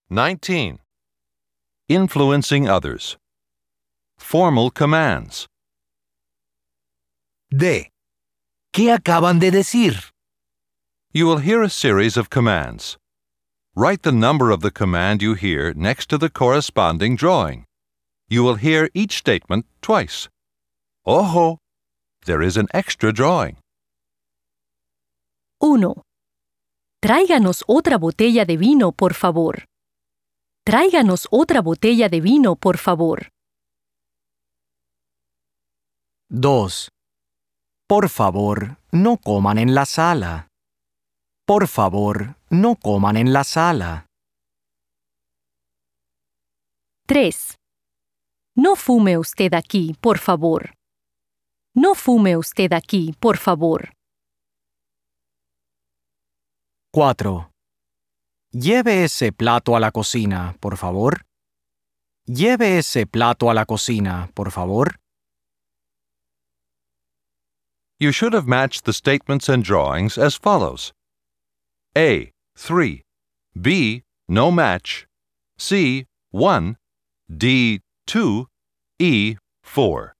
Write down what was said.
19. Influencing others. Formal commands. D. ¿Qué acaban de decir? You will hear a series of commands. Write the number of the command you hear next to the corresponding drawing. You will hear each statement twice. Ojo! There is an extra drawing. 1. Tráiganos otra botella de vino, por favor. Tráiganos otra botella de vino, por favor. 2. Por favor, no coman en la sala. Por favor, no coman en la sala. 3. No fume usted aquí, por favor. No fume usted aquí, por favor. 4. Lleve ese plato a la cocina, por favor. Lleve ese plato a la cocina, por favor. You should have matched the statements and drawings as follows. A. 3. B. No match. C. 1. D. 2. E. 4.